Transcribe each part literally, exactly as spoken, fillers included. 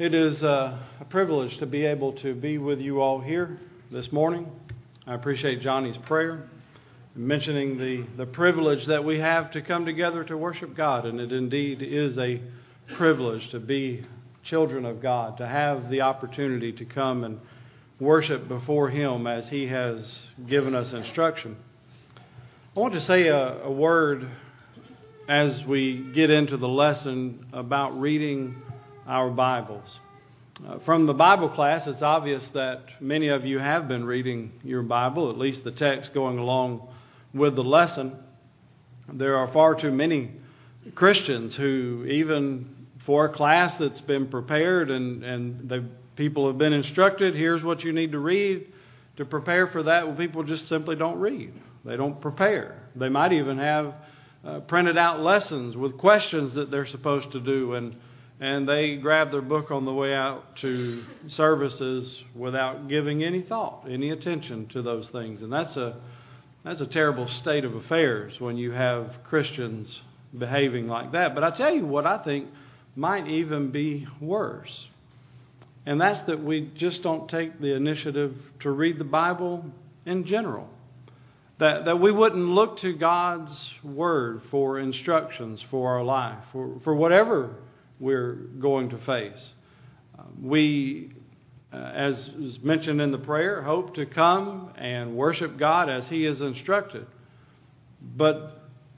It is uh, a privilege to be able to be with you all here this morning. I appreciate Johnny's prayer, mentioning the, the privilege that we have to come together to worship God. And it indeed is a privilege to be children of God, to have the opportunity to come and worship before Him as He has given us instruction. I want to say a, a word as we get into the lesson about reading our Bibles. Uh, from the Bible class, it's obvious that many of you have been reading your Bible, at least the text going along with the lesson. There are far too many Christians who, even for a class that's been prepared and, and the people have been instructed, here's what you need to read to prepare for that, well, people just simply don't read. They don't prepare. They might even have uh, printed out lessons with questions that they're supposed to do, and and they grab their book on the way out to services without giving any thought, any attention to those things. And that's a that's a terrible state of affairs when you have Christians behaving like that. But I tell you what I think might even be worse. And that's that we just don't take the initiative to read the Bible in general. That that we wouldn't look to God's Word for instructions for our life, for, for whatever we're going to face. Uh, we, uh, as is mentioned in the prayer, hope to come and worship God as He is instructed. But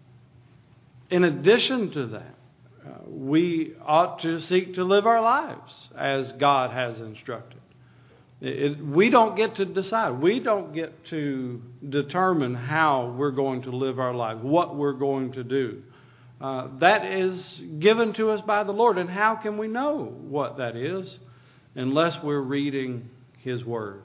in addition to that, uh, we ought to seek to live our lives as God has instructed. It, it, we don't get to decide. We don't get to determine how we're going to live our life, what we're going to do. Uh, that is given to us by the Lord. And how can we know what that is unless we're reading His Word?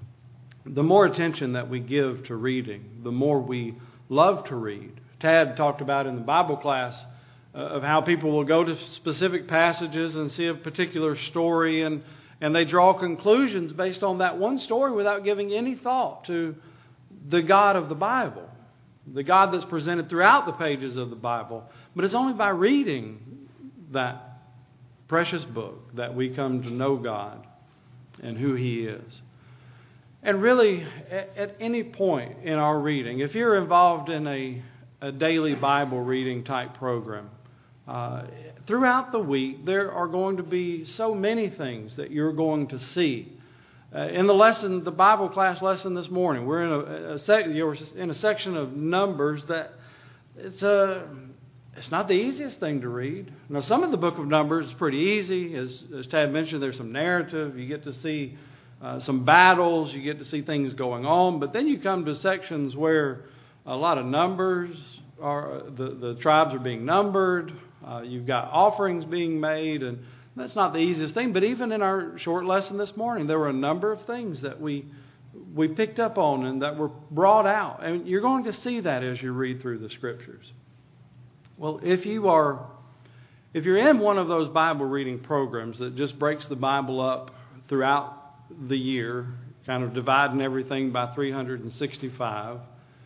The more attention that we give to reading, the more we love to read. Tad talked about in the Bible class uh, of how people will go to specific passages and see a particular story, and, and they draw conclusions based on that one story without giving any thought to the God of the Bible, the God that's presented throughout the pages of the Bible. But it's only by reading that precious book that we come to know God and who He is. And really, at any point in our reading, if you're involved in a, a daily Bible reading type program, uh, throughout the week, there are going to be so many things that you're going to see. Uh, in the lesson, the Bible class lesson this morning, we're in a, a sec, you're in a section of Numbers that it's a it's not the easiest thing to read. Now, some of the book of Numbers is pretty easy, as as Tad mentioned. There's some narrative. You get to see uh, some battles. You get to see things going on. But then you come to sections where a lot of numbers are the the tribes are being numbered. Uh, you've got offerings being made, and that's not the easiest thing. But even in our short lesson this morning, there were a number of things that we we picked up on and that were brought out. And you're going to see that as you read through the Scriptures. Well, if you are, if you're in one of those Bible reading programs that just breaks the Bible up throughout the year, kind of dividing everything by three hundred sixty-five,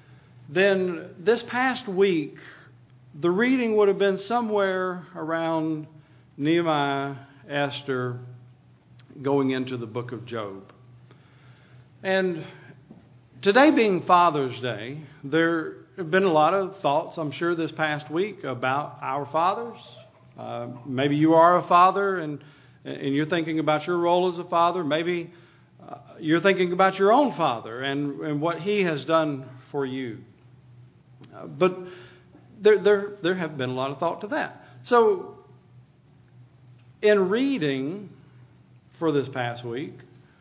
then this past week, the reading would have been somewhere around Nehemiah, Esther, going into the book of Job. And today being Father's Day, there have been a lot of thoughts, I'm sure, this past week about our fathers. Uh, maybe you are a father and, and you're thinking about your role as a father. Maybe uh, you're thinking about your own father and, and what he has done for you. Uh, but there, there, there have been a lot of thought to that. So, in reading for this past week,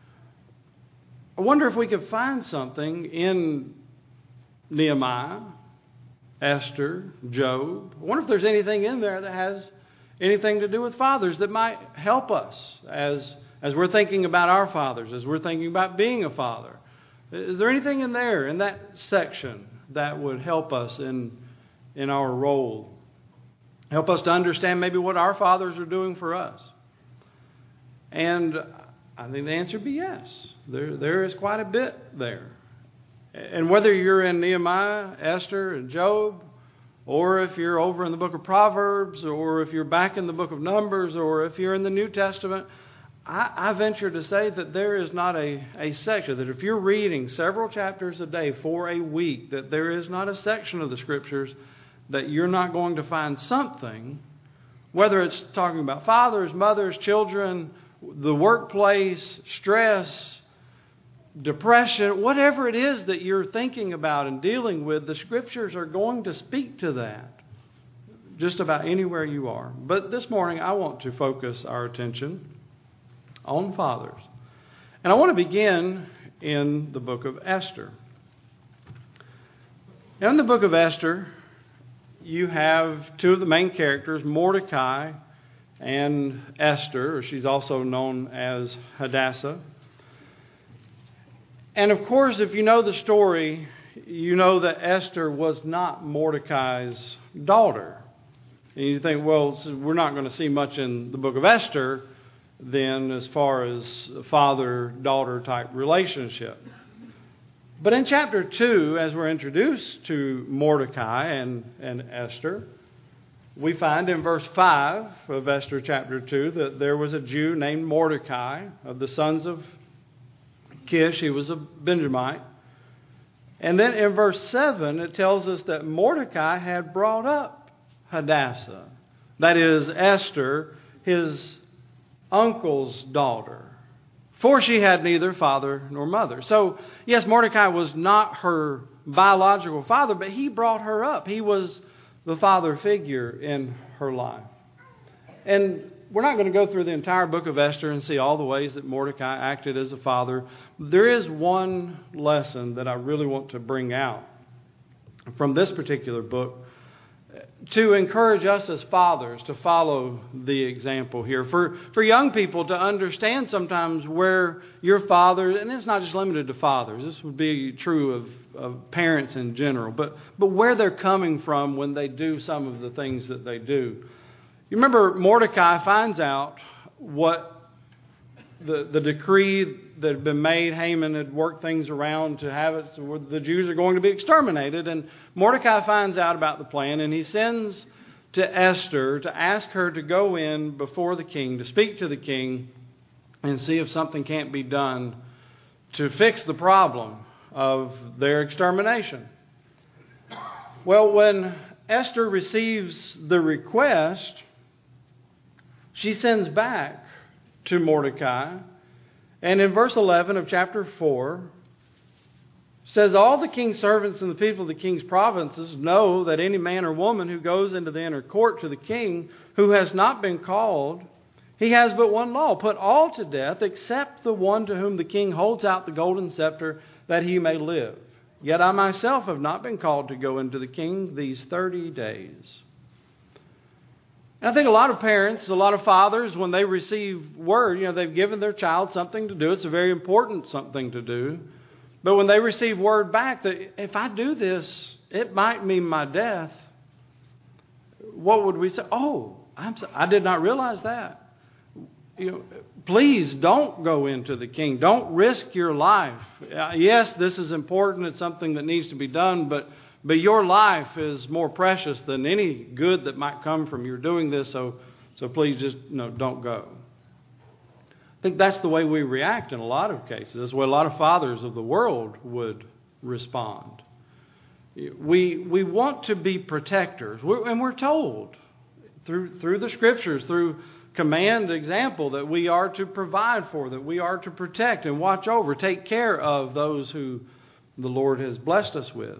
I wonder if we could find something in Nehemiah, Esther, Job. I wonder if there's anything in there that has anything to do with fathers that might help us as, as we're thinking about our fathers, as we're thinking about being a father. Is there anything in there, in that section, that would help us in, in our role? Help us to understand maybe what our fathers are doing for us? And I think the answer would be yes. There, there is quite a bit there. And whether you're in Nehemiah, Esther, and Job, or if you're over in the book of Proverbs, or if you're back in the book of Numbers, or if you're in the New Testament, I, I venture to say that there is not a, a section, that if you're reading several chapters a day for a week, that there is not a section of the Scriptures that you're not going to find something, whether it's talking about fathers, mothers, children, the workplace, stress, depression, whatever it is that you're thinking about and dealing with, the Scriptures are going to speak to that just about anywhere you are. But this morning I want to focus our attention on fathers. And I want to begin in the book of Esther. Now, in the book of Esther, you have two of the main characters, Mordecai and Esther, or she's also known as Hadassah. And of course, if you know the story, you know that Esther was not Mordecai's daughter. And you think, well, so we're not going to see much in the book of Esther then as far as a father-daughter type relationship. But in chapter two, as we're introduced to Mordecai and, and Esther, we find in verse five of Esther chapter two that there was a Jew named Mordecai of the sons of Kish. He was a Benjamite. And then in verse seven, it tells us that Mordecai had brought up Hadassah, that is Esther, his uncle's daughter, for she had neither father nor mother. So, yes, Mordecai was not her biological father, but he brought her up. He was the father figure in her life. And we're not going to go through the entire book of Esther and see all the ways that Mordecai acted as a father. There is one lesson that I really want to bring out from this particular book to encourage us as fathers to follow the example here. For for young people to understand sometimes where your father, and it's not just limited to fathers, this would be true of, of parents in general, but, but where they're coming from when they do some of the things that they do. You remember Mordecai finds out what the, the decree that had been made. Haman had worked things around to have it so the Jews are going to be exterminated. And Mordecai finds out about the plan, and he sends to Esther to ask her to go in before the king, to speak to the king and see if something can't be done to fix the problem of their extermination. Well, when Esther receives the request, she sends back to Mordecai, and in verse eleven of chapter four, says, all the king's servants and the people of the king's provinces know that any man or woman who goes into the inner court to the king who has not been called, he has but one law, put all to death except the one to whom the king holds out the golden scepter that he may live. Yet I myself have not been called to go into the king these thirty days. And I think a lot of parents, a lot of fathers, when they receive word, you know, they've given their child something to do. It's a very important something to do. But when they receive word back that if I do this, it might mean my death, what would we say? Oh, I'm so, I did not realize that. You know, please don't go into the king. Don't risk your life. Uh, yes, this is important. It's something that needs to be done, but but your life is more precious than any good that might come from your doing this. So so please just you know, don't go. I think that's the way we react in a lot of cases. That's the way a lot of fathers of the world would respond. We we want to be protectors, we're, and we're told through through the Scriptures, through command example, that we are to provide for, that we are to protect and watch over, take care of those who the Lord has blessed us with.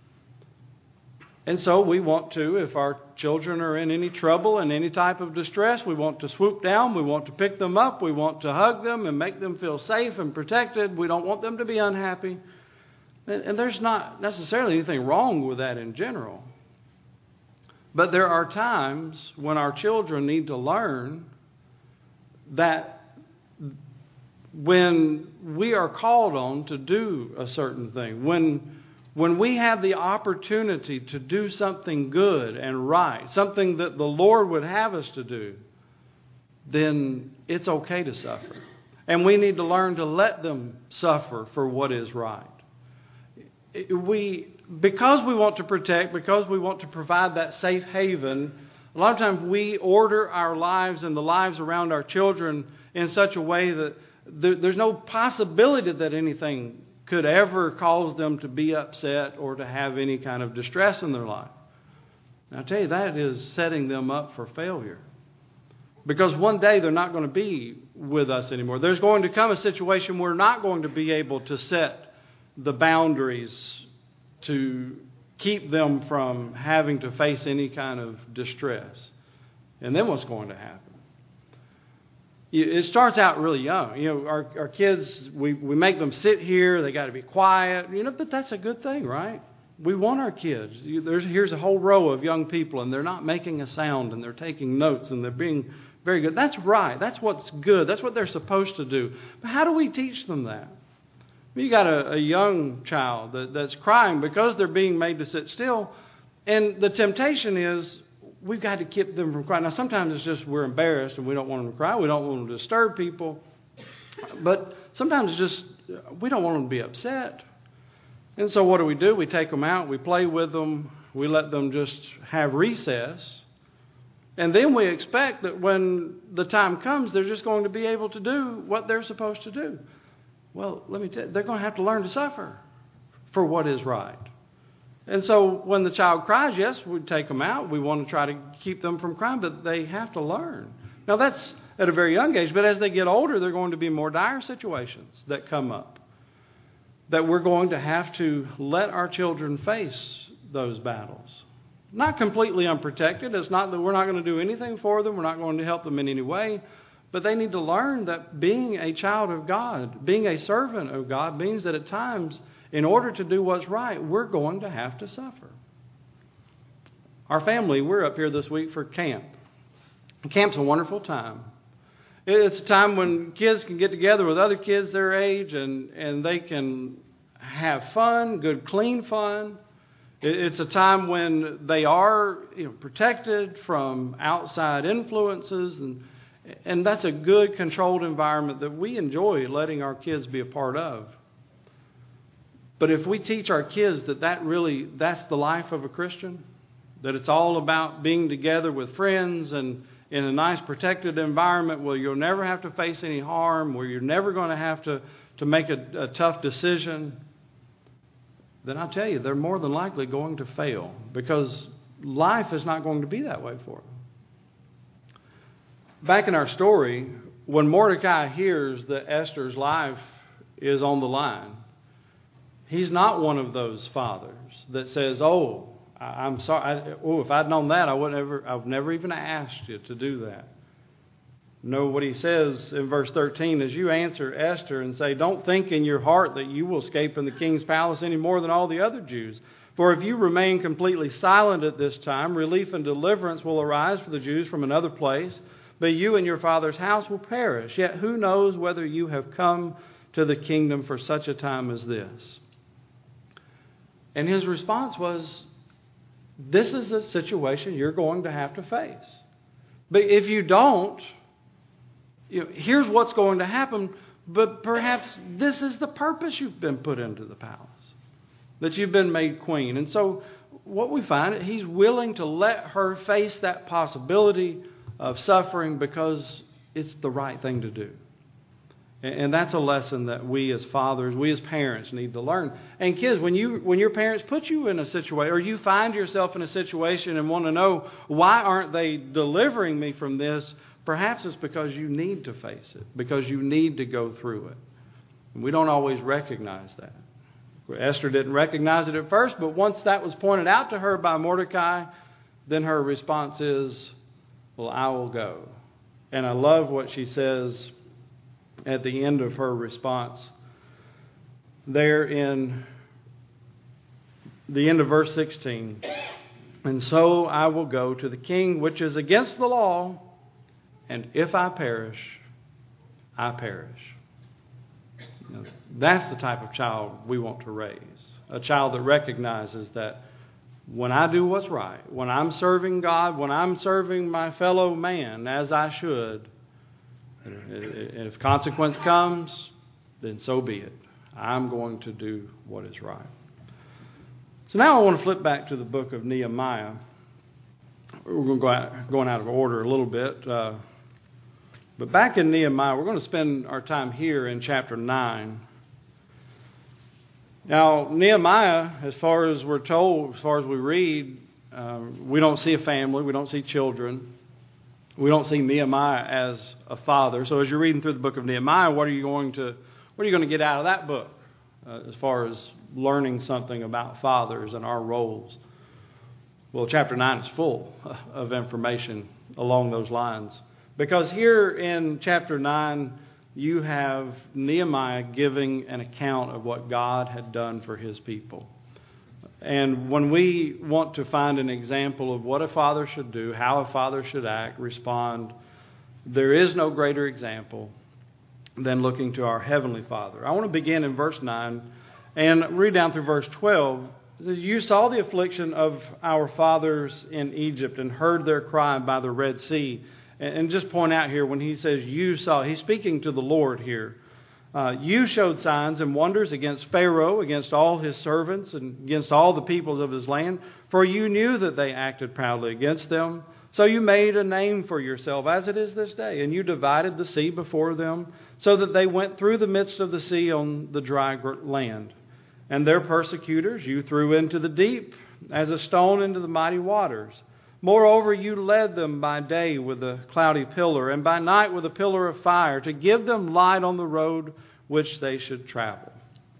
And so we want to, if our children are in any trouble and any type of distress, we want to swoop down, we want to pick them up, we want to hug them and make them feel safe and protected. We don't want them to be unhappy. And there's not necessarily anything wrong with that in general. But there are times when our children need to learn that when we are called on to do a certain thing, when When we have the opportunity to do something good and right, something that the Lord would have us to do, then it's okay to suffer. And we need to learn to let them suffer for what is right. We, because we want to protect, because we want to provide that safe haven A lot of times we order our lives and the lives around our children in such a way that there, there's no possibility that anything could ever cause them to be upset or to have any kind of distress in their life. And I tell you, that is setting them up for failure. Because one day they're not going to be with us anymore. There's going to come a situation where we're not going to be able to set the boundaries to keep them from having to face any kind of distress. And then what's going to happen? It starts out really young. You know, our, our kids, we, we make them sit here. They got to be quiet. You know, but that's a good thing, right? We want our kids. There's, here's a whole row of young people, and they're not making a sound, and they're taking notes, and they're being very good. That's right. That's what's good. That's what they're supposed to do. But how do we teach them that? You got a, a young child that, that's crying because they're being made to sit still, and the temptation is we've got to keep them from crying. Now, sometimes it's just we're embarrassed and we don't want them to cry. We don't want them to disturb people. But sometimes it's just we don't want them to be upset. And so what do we do? We take them out. We play with them. We let them just have recess. And then we expect that when the time comes, they're just going to be able to do what they're supposed to do. Well, let me tell you, they're going to have to learn to suffer for what is right. And so when the child cries, yes, we take them out. We want to try to keep them from crying, but they have to learn. Now, that's at a very young age, but as they get older, there are going to be more dire situations that come up that we're going to have to let our children face those battles. Not completely unprotected. It's not that we're not going to do anything for them. We're not going to help them in any way. But they need to learn that being a child of God, being a servant of God, means that at times, in order to do what's right, we're going to have to suffer. Our family, we're up here this week for camp. Camp's a wonderful time. It's a time when kids can get together with other kids their age and, and they can have fun, good, clean fun. It's a time when they are, you know, protected from outside influences, and and that's a good, controlled environment that we enjoy letting our kids be a part of. But if we teach our kids that that really, that's the life of a Christian, that it's all about being together with friends and in a nice, protected environment where you'll never have to face any harm, where you're never going to have to, to make a, a tough decision, then I'll tell you, they're more than likely going to fail because life is not going to be that way for them. Back in our story, when Mordecai hears that Esther's life is on the line, he's not one of those fathers that says, oh, I'm sorry, I, oh, if I'd known that, I would never, I've never even asked you to do that. No, what he says in verse thirteen is you answer Esther and say, don't think in your heart that you will escape in the king's palace any more than all the other Jews. For if you remain completely silent at this time, relief and deliverance will arise for the Jews from another place, but you and your father's house will perish. Yet who knows whether you have come to the kingdom for such a time as this? And his response was, this is a situation you're going to have to face. But if you don't, you know, here's what's going to happen. But perhaps this is the purpose you've been put into the palace, that you've been made queen. And so what we find, he's willing to let her face that possibility of suffering because it's the right thing to do. And that's a lesson that we as fathers, we as parents need to learn. And kids, when you when your parents put you in a situation, or you find yourself in a situation and want to know, why aren't they delivering me from this? Perhaps it's because you need to face it, because you need to go through it. And we don't always recognize that. Esther didn't recognize it at first, but once that was pointed out to her by Mordecai, then her response is, well, I will go. And I love what she says at the end of her response. There in the end of verse sixteen. And so I will go to the king, which is against the law, and if I perish, I perish. Now, that's the type of child we want to raise. A child that recognizes that when I do what's right, when I'm serving God, when I'm serving my fellow man as I should, if consequence comes, then so be it. I'm going to do what is right. So now I want to flip back to the book of Nehemiah. we're going to go out, going out of order a little bit. Uh, but back in Nehemiah, we're going to spend our time here in chapter nine. Now, Nehemiah, as far as we're told, as far as we read, uh, we don't see a family, we don't see children. We don't see Nehemiah as a father. So as you're reading through the book of Nehemiah, what are you going to what are you going to get out of that book uh, as far as learning something about fathers and our roles? Well, chapter nine is full of information along those lines. Because here in chapter nine, you have Nehemiah giving an account of what God had done for his people. And when we want to find an example of what a father should do, how a father should act, respond, there is no greater example than looking to our Heavenly Father. I want to begin in verse nine and read down through verse twelve. It says, "You saw the affliction of our fathers in Egypt and heard their cry by the Red Sea." And just point out here, when he says you saw, he's speaking to the Lord here. Uh, you showed signs and wonders against Pharaoh, against all his servants, and against all the peoples of his land. For you knew that they acted proudly against them. So you made a name for yourself, as it is this day. And you divided the sea before them, so that they went through the midst of the sea on the dry land. And their persecutors you threw into the deep, as a stone into the mighty waters. Moreover, you led them by day with a cloudy pillar, and by night with a pillar of fire, to give them light on the road which they should travel.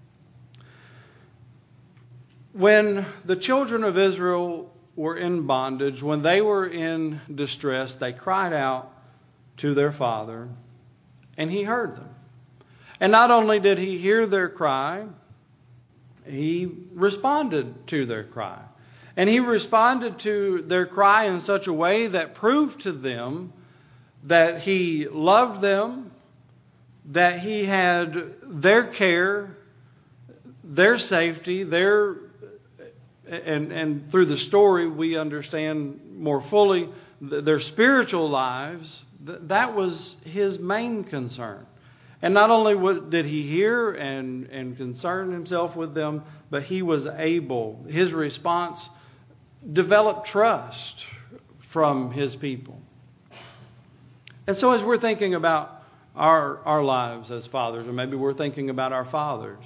When the children of Israel were in bondage, when they were in distress, they cried out to their Father, and He heard them. And not only did He hear their cry, He responded to their cry. And He responded to their cry in such a way that proved to them that He loved them, that He had their care, their safety, their and and through the story we understand more fully their spiritual lives. That was His main concern. And not only did He hear and, and concern Himself with them, but He was able, His response develop trust from His people. And so as we're thinking about our our lives as fathers, or maybe we're thinking about our fathers,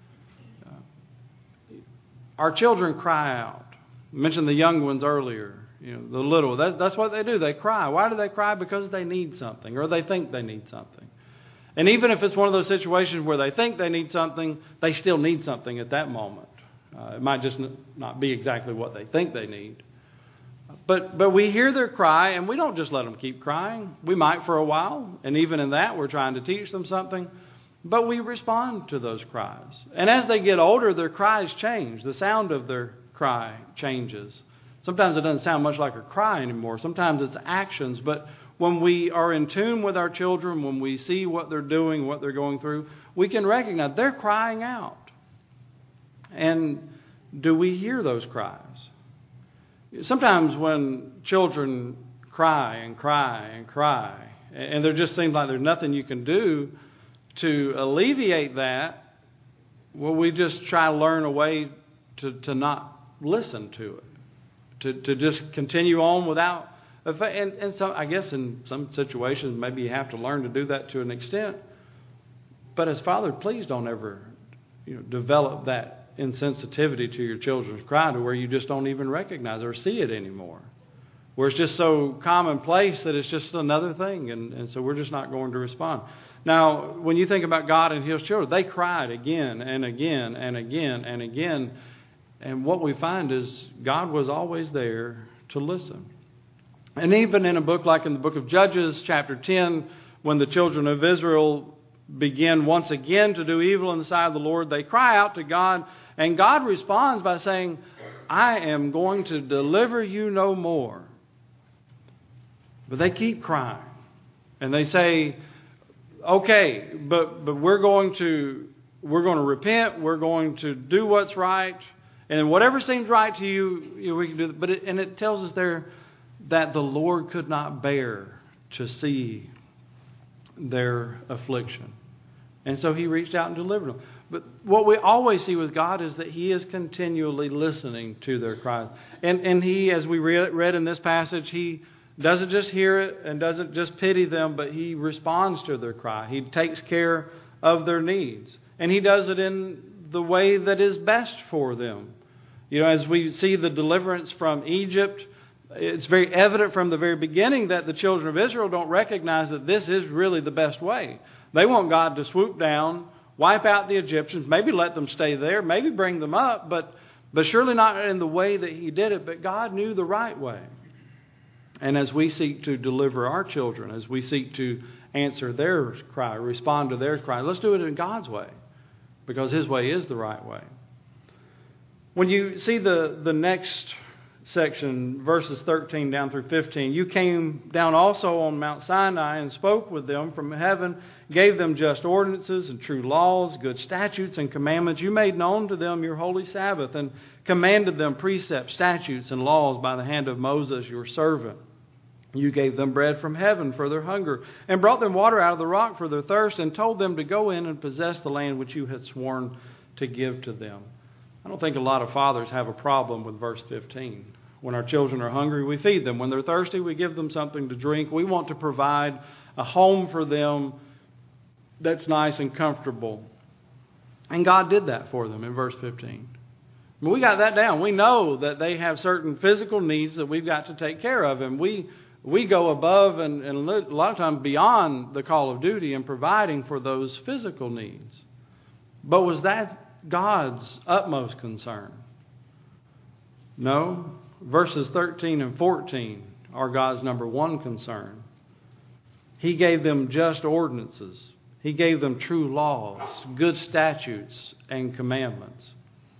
uh, our children cry out. I mentioned the young ones earlier, you know, the little. That, that's what they do. They cry. Why do they cry? Because they need something, or they think they need something. And even if it's one of those situations where they think they need something, they still need something at that moment. Uh, it might just not be exactly what they think they need. But but we hear their cry, and we don't just let them keep crying. We might for a while, and even in that, we're trying to teach them something. But we respond to those cries. And as they get older, their cries change. The sound of their cry changes. Sometimes it doesn't sound much like a cry anymore. Sometimes it's actions. But when we are in tune with our children, when we see what they're doing, what they're going through, we can recognize they're crying out. And do we hear those cries? Sometimes when children cry and cry and cry, and there just seems like there's nothing you can do to alleviate that, well, we just try to learn a way to, to not listen to it, to, to just continue on without. And, and so I guess in some situations, maybe you have to learn to do that to an extent. But as Father, please don't ever, you know, develop that insensitivity to your children's cry to where you just don't even recognize or see it anymore. Where it's just so commonplace that it's just another thing, and, and so we're just not going to respond. Now, when you think about God and His children, they cried again and again and again and again. And what we find is God was always there to listen. And even in a book like in the book of Judges, chapter ten, when the children of Israel begin once again to do evil in the sight of the Lord, they cry out to God, and God responds by saying, I am going to deliver you no more. But they keep crying. And they say, okay, but but we're going to we're going to repent, we're going to do what's right, and whatever seems right to you, you know, we can do it. But it, and it tells us there that the Lord could not bear to see their affliction. And so He reached out and delivered them. But what we always see with God is that He is continually listening to their cries. And, and He, as we re- read in this passage, He doesn't just hear it and doesn't just pity them, but He responds to their cry. He takes care of their needs. And He does it in the way that is best for them. You know, as we see the deliverance from Egypt, it's very evident from the very beginning that the children of Israel don't recognize that this is really the best way. They want God to swoop down, wipe out the Egyptians, maybe let them stay there, maybe bring them up, but, but surely not in the way that He did it. But God knew the right way. And as we seek to deliver our children, as we seek to answer their cry, respond to their cry, let's do it in God's way, because His way is the right way. When you see the, the next section, verses thirteen down through fifteen, you came down also on Mount Sinai and spoke with them from heaven, gave them just ordinances and true laws, good statutes and commandments. You made known to them your holy Sabbath and commanded them precepts, statutes, and laws by the hand of Moses, your servant. You gave them bread from heaven for their hunger and brought them water out of the rock for their thirst and told them to go in and possess the land which you had sworn to give to them. I don't think a lot of fathers have a problem with verse fifteen. When our children are hungry, we feed them. When they're thirsty, we give them something to drink. We want to provide a home for them that's nice and comfortable. And God did that for them in verse fifteen. I mean, we got that down. We know that they have certain physical needs that we've got to take care of. And we we go above and, and a lot of times beyond the call of duty in providing for those physical needs. But was that God's utmost concern? No. Verses thirteen and fourteen are God's number one concern. He gave them just ordinances. He gave them true laws, good statutes, and commandments.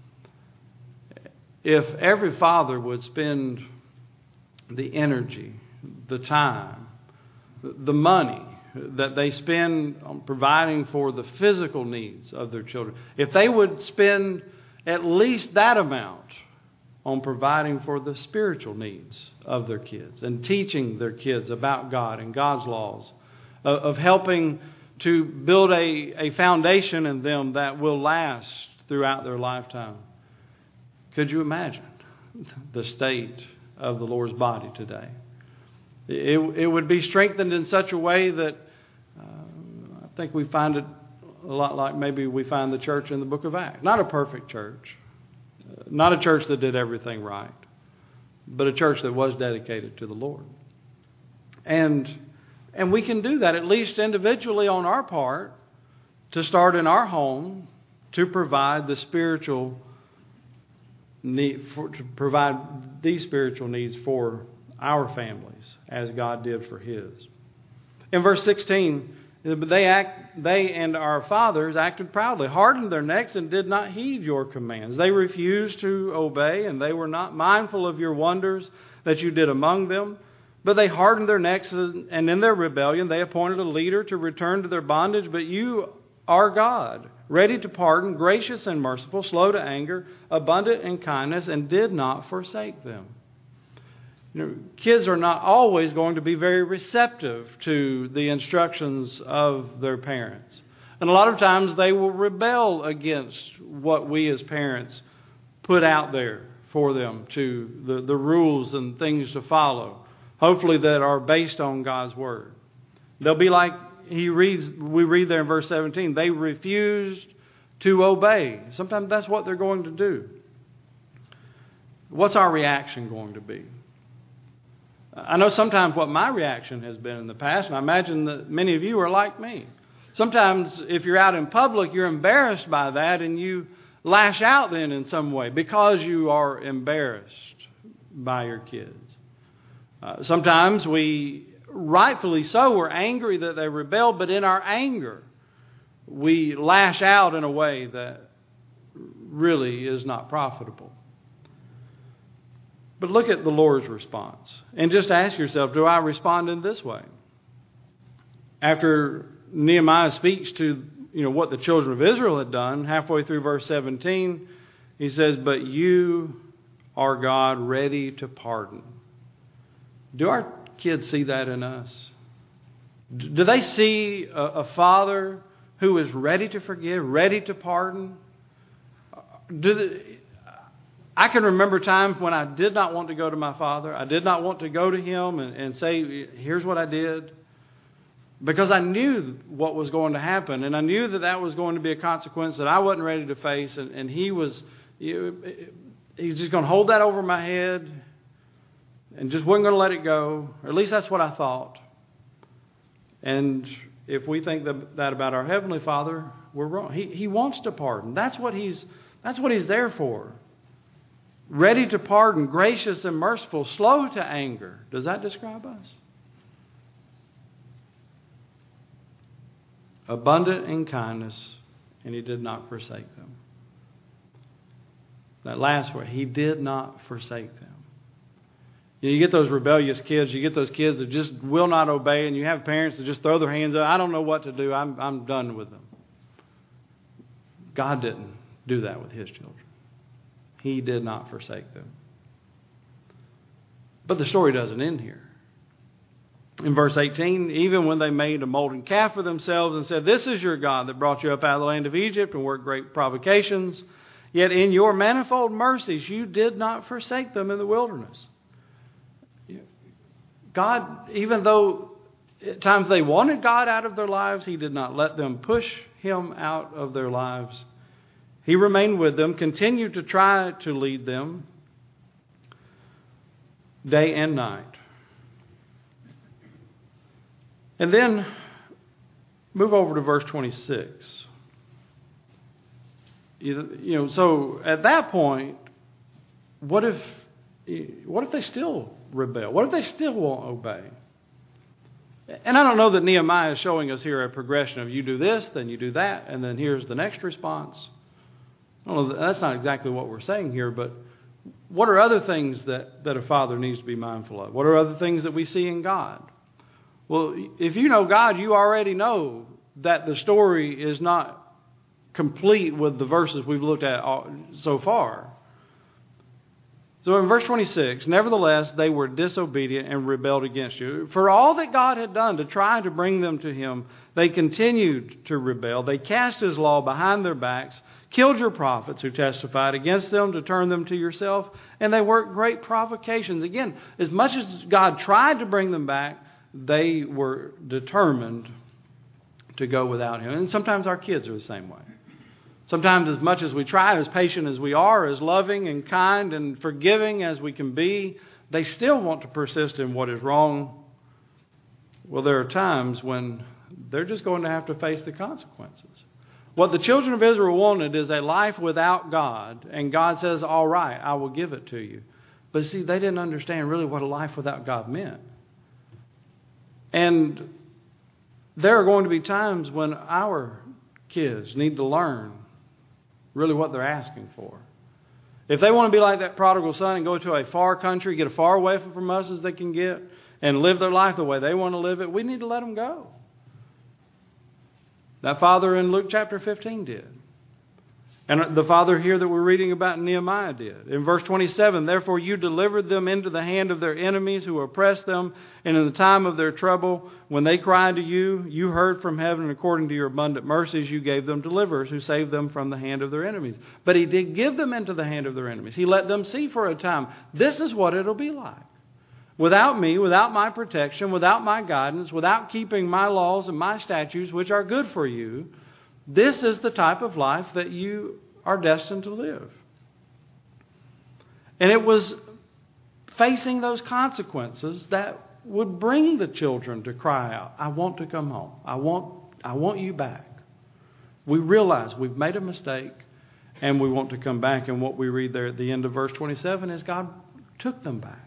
If every father would spend the energy, the time, the money that they spend on providing for the physical needs of their children, if they would spend at least that amount on providing for the spiritual needs of their kids and teaching their kids about God and God's laws, of, of helping to build a, a foundation in them that will last throughout their lifetime. Could you imagine the state of the Lord's body today? It, it would be strengthened in such a way that uh, I think we find it a lot like maybe we find the church in the book of Acts. Not a perfect church. Not a church that did everything right, but a church that was dedicated to the Lord. And and we can do that, at least individually on our part, to start in our home to provide the spiritual need, for, to provide these spiritual needs for our families, as God did for His. In verse sixteen, They act, they and our fathers acted proudly, hardened their necks, and did not heed your commands. They refused to obey, and they were not mindful of your wonders that you did among them. But they hardened their necks, and in their rebellion they appointed a leader to return to their bondage. But you are God, ready to pardon, gracious and merciful, slow to anger, abundant in kindness, and did not forsake them. You know, kids are not always going to be very receptive to the instructions of their parents. And a lot of times they will rebel against what we as parents put out there for them, to the, the rules and things to follow, hopefully that are based on God's Word. They'll be like he reads. we read there in verse seventeen, they refused to obey. Sometimes that's what they're going to do. What's our reaction going to be? I know sometimes what my reaction has been in the past, and I imagine that many of you are like me. Sometimes if you're out in public, you're embarrassed by that, and you lash out then in some way because you are embarrassed by your kids. Uh, sometimes we, rightfully so, we're angry that they rebelled, but in our anger, we lash out in a way that really is not profitable. But look at the Lord's response and just ask yourself, do I respond in this way? After Nehemiah speaks to, you know, what the children of Israel had done, halfway through verse seventeen, he says, but you are God, ready to pardon. Do our kids see that in us? Do they see a, a father who is ready to forgive, ready to pardon. Do the, I can remember times when I did not want to go to my Father. I did not want to go to Him and, and say, here's what I did. Because I knew what was going to happen. And I knew that that was going to be a consequence that I wasn't ready to face. And, and He was, he was just going to hold that over my head and just wasn't going to let it go. Or at least that's what I thought. And if we think that, that about our Heavenly Father, we're wrong. He, he wants to pardon. That's what He's, that's what He's there for. Ready to pardon, gracious and merciful, slow to anger. Does that describe us? Abundant in kindness, and He did not forsake them. That last word, He did not forsake them. You know, you get those rebellious kids, you get those kids that just will not obey, and you have parents that just throw their hands up. I don't know what to do. I'm, I'm done with them. God didn't do that with His children. He did not forsake them. But the story doesn't end here. In verse eighteen, even when they made a molten calf for themselves and said, this is your God that brought you up out of the land of Egypt and worked great provocations, yet in your manifold mercies you did not forsake them in the wilderness. God, even though at times they wanted God out of their lives, He did not let them push Him out of their lives. He remained with them, continued to try to lead them day and night. And then move over to verse twenty-six. You, you know, so at that point, what if what if they still rebel? What if they still won't obey? And I don't know that Nehemiah is showing us here a progression of you do this, then you do that, and then here's the next response. I don't know, that's not exactly what we're saying here, but what are other things that, that a father needs to be mindful of? What are other things that we see in God? Well, if you know God, you already know that the story is not complete with the verses we've looked at so far. So in verse twenty-six, nevertheless, they were disobedient and rebelled against you. For all that God had done to try to bring them to Him, they continued to rebel. They cast His law behind their backs, killed your prophets who testified against them to turn them to yourself, and they worked great provocations. Again, as much as God tried to bring them back, they were determined to go without Him. And sometimes our kids are the same way. Sometimes as much as we try, as patient as we are, as loving and kind and forgiving as we can be, they still want to persist in what is wrong. Well, there are times when they're just going to have to face the consequences. What the children of Israel wanted is a life without God. And God says, all right, I will give it to you. But see, they didn't understand really what a life without God meant. And there are going to be times when our kids need to learn really what they're asking for. If they want to be like that prodigal son and go to a far country, get as far away from us as they can get, and live their life the way they want to live it, we need to let them go. That father in Luke chapter fifteen did. And the father here that we're reading about in Nehemiah did. In verse twenty-seven, therefore you delivered them into the hand of their enemies who oppressed them, and in the time of their trouble, when they cried to you, you heard from heaven, and according to your abundant mercies, you gave them deliverers who saved them from the hand of their enemies. But He did give them into the hand of their enemies. He let them see for a time, this is what it'll be like. Without me, without my protection, without my guidance, without keeping my laws and my statutes, which are good for you, this is the type of life that you are destined to live. And it was facing those consequences that would bring the children to cry out, I want to come home. I want, I want you back. We realize we've made a mistake and we want to come back. And what we read there at the end of verse twenty-seven is God took them back.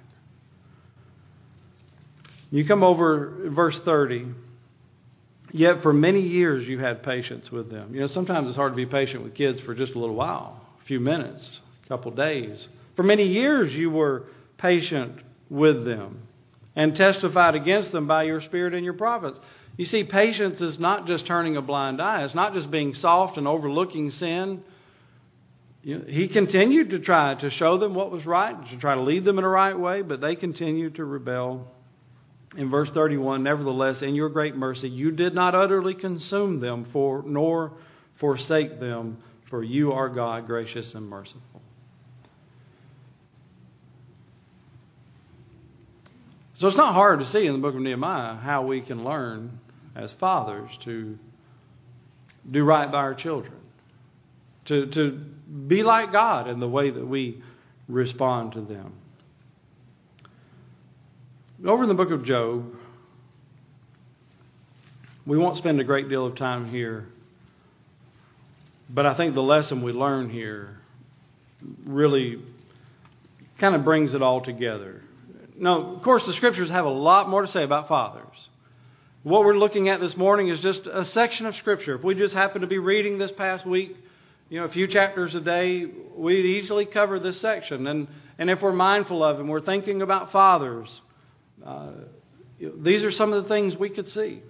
You come over verse thirty. Yet for many years you had patience with them. You know, sometimes it's hard to be patient with kids for just a little while, a few minutes, a couple days. For many years you were patient with them and testified against them by your Spirit and your prophets. You see, patience is not just turning a blind eye. It's not just being soft and overlooking sin. You know, He continued to try to show them what was right, to try to lead them in the right way, but they continued to rebel In verse thirty-one, nevertheless, in your great mercy, you did not utterly consume them, for nor forsake them, for you are God, gracious and merciful. So it's not hard to see in the book of Nehemiah how we can learn as fathers to do right by our children, to, to be like God in the way that we respond to them. Over in the book of Job, we won't spend a great deal of time here, but I think the lesson we learn here really kind of brings it all together. Now, of course, the Scriptures have a lot more to say about fathers. What we're looking at this morning is just a section of Scripture. If we just happen to be reading this past week, you know, a few chapters a day, we'd easily cover this section. And, and if we're mindful of it and we're thinking about fathers, uh, these are some of the things we could see.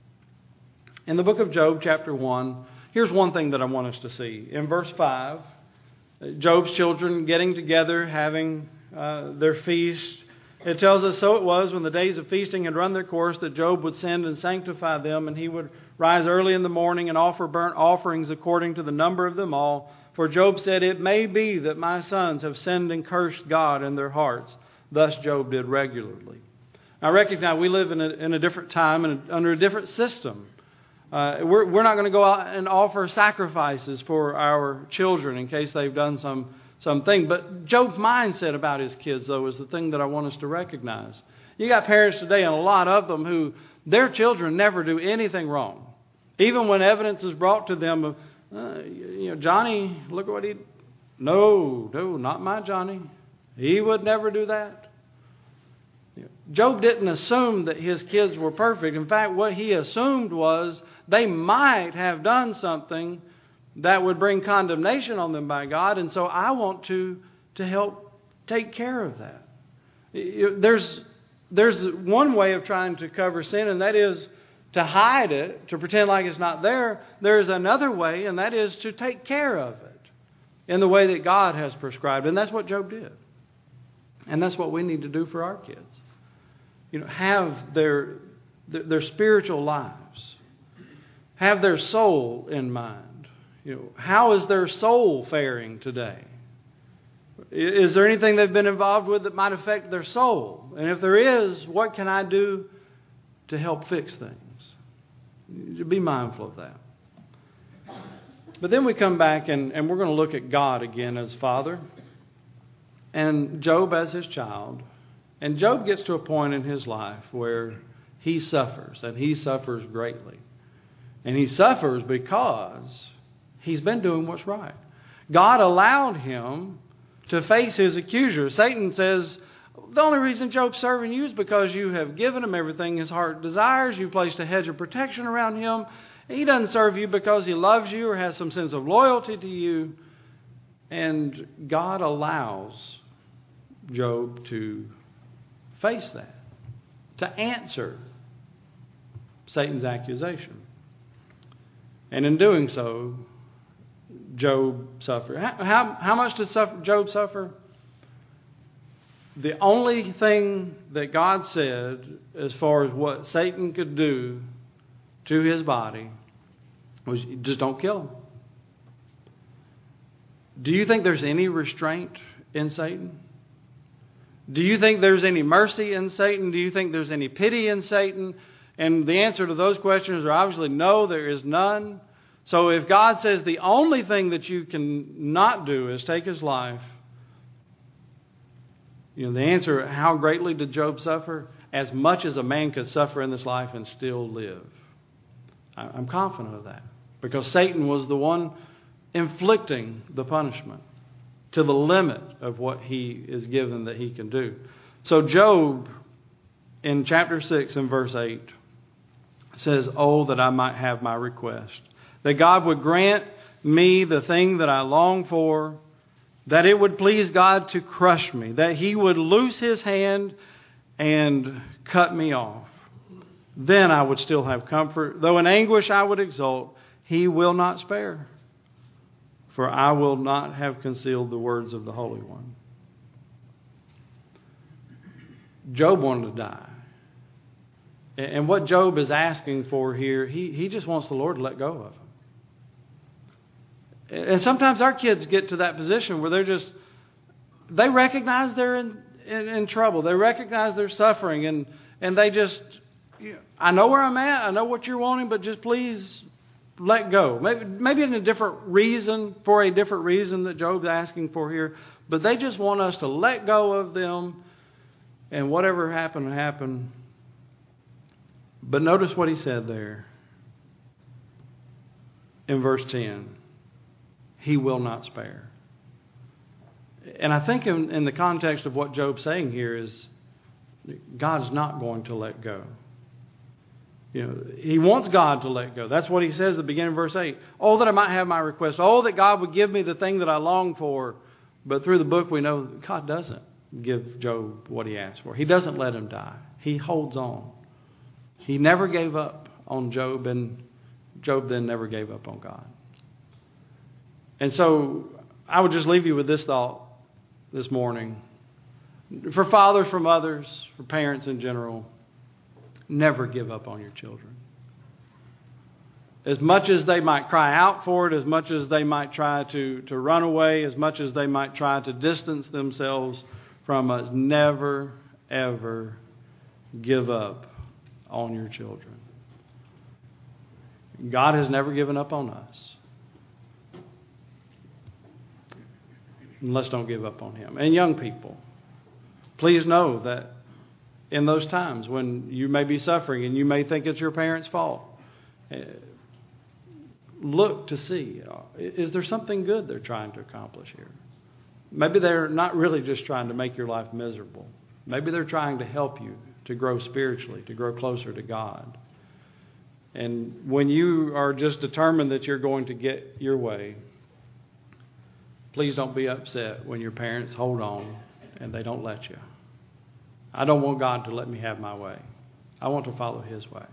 In the book of Job, chapter one, here's one thing that I want us to see. In verse five, Job's children getting together, having uh, their feast. It tells us, so it was when the days of feasting had run their course that Job would send and sanctify them, and he would rise early in the morning and offer burnt offerings according to the number of them all. For Job said, it may be that my sons have sinned and cursed God in their hearts. Thus Job did regularly. I recognize we live in a, in a different time and under a different system. Uh, we're, we're not going to go out and offer sacrifices for our children in case they've done some something. But Job's mindset about his kids, though, is the thing that I want us to recognize. You got parents today, and a lot of them, who their children never do anything wrong. Even when evidence is brought to them of, uh, you know, Johnny, look at what he... No, no, not my Johnny. He would never do that. Job didn't assume that his kids were perfect. In fact, what he assumed was they might have done something that would bring condemnation on them by God, and so I want to, to help take care of that. There's, there's one way of trying to cover sin, and that is to hide it, to pretend like it's not there. There's another way, and that is to take care of it in the way that God has prescribed, and that's what Job did. And that's what we need to do for our kids. You know, have their, their spiritual lives, have their soul in mind. You know, how is their soul faring today? Is there anything they've been involved with that might affect their soul? And if there is, what can I do to help fix things? Be mindful of that. But then we come back and, and we're going to look at God again as Father and Job as his child. And Job gets to a point in his life where he suffers, and he suffers greatly. And he suffers because he's been doing what's right. God allowed him to face his accuser. Satan says, the only reason Job's serving you is because you have given him everything his heart desires. You've placed a hedge of protection around him. He doesn't serve you because he loves you or has some sense of loyalty to you. And God allows Job to face that, to answer Satan's accusation. And in doing so, Job suffered. How, how, how much did suffer, Job suffer? The only thing that God said as far as what Satan could do to his body was just don't kill him. Do you think there's any restraint in Satan? Do you think there's any mercy in Satan? Do you think there's any pity in Satan? And the answer to those questions are obviously no, there is none. So if God says the only thing that you can not do is take his life, you know, the answer, how greatly did Job suffer? As much as a man could suffer in this life and still live. I'm confident of that. Because Satan was the one inflicting the punishment to the limit of what he is given that he can do. So Job, in chapter six and verse eight, says, oh, that I might have my request. That God would grant me the thing that I long for. That it would please God to crush me. That he would loose his hand and cut me off. Then I would still have comfort. Though in anguish I would exult, he will not spare. For I will not have concealed the words of the Holy One. Job wanted to die. And what Job is asking for here, he, he just wants the Lord to let go of him. And sometimes our kids get to that position where they're just, they recognize they're in, in, in trouble. They recognize they're suffering, and, and they just, you know, I know where I'm at. I know what you're wanting, but just please let go. Maybe, maybe in a different reason, for a different reason that Job's asking for here. But they just want us to let go of them, and whatever happened, happened. But notice what he said there in verse ten. He will not spare. And I think in, in the context of what Job's saying here is God's not going to let go. You know, he wants God to let go. That's what he says at the beginning of verse eight. Oh, that I might have my request. Oh, that God would give me the thing that I long for. But through the book we know God doesn't give Job what he asked for. He doesn't let him die. He holds on. He never gave up on Job, and Job then never gave up on God. And so I would just leave you with this thought this morning. For fathers, for mothers, for parents in general, never give up on your children. As much as they might cry out for it, as much as they might try to, to run away, as much as they might try to distance themselves from us, never, ever give up on your children. God has never given up on us. And let's don't give up on Him. And young people, please know that in those times when you may be suffering and you may think it's your parents' fault, look to see, is there something good they're trying to accomplish here? Maybe they're not really just trying to make your life miserable. Maybe they're trying to help you to grow spiritually, to grow closer to God. And when you are just determined that you're going to get your way, please don't be upset when your parents hold on and they don't let you. I don't want God to let me have my way. I want to follow His way.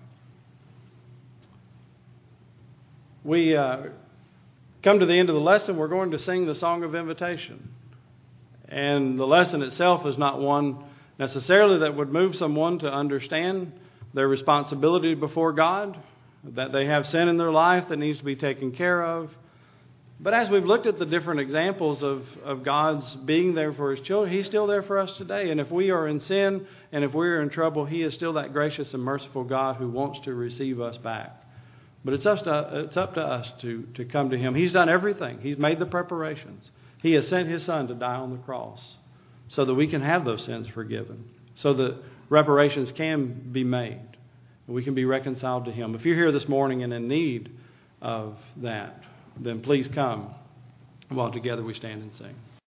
We uh, come to the end of the lesson. We're going to sing the song of invitation. And the lesson itself is not one necessarily that would move someone to understand their responsibility before God, that they have sin in their life that needs to be taken care of. But as we've looked at the different examples of, of God's being there for His children, He's still there for us today. And if we are in sin and if we are in trouble, He is still that gracious and merciful God who wants to receive us back. But it's, us to, it's up to us to, to come to Him. He's done everything. He's made the preparations. He has sent His Son to die on the cross so that we can have those sins forgiven, so that reparations can be made, and we can be reconciled to Him. If you're here this morning and in need of that, then please come while together we stand and sing.